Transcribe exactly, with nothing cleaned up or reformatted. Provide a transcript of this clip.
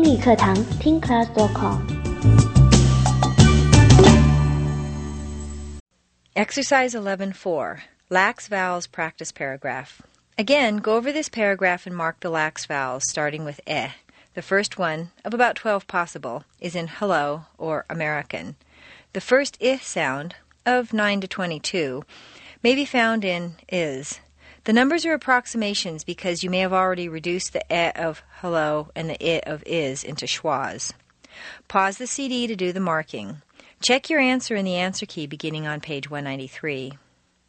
英语课堂听 class dot com。 Exercise eleven four. Lax vowels practice paragraph. Again, go over this paragraph and mark the lax vowels, starting with eh. The first one, of about twelve possible, is in hello or American. The first ih sound, of nine to twenty-two, may be found in is. The numbers are approximations because you may have already reduced the eh of hello and the I of is into schwas. Pause the C D to do the marking. Check your answer in the answer key beginning on page one ninety-three.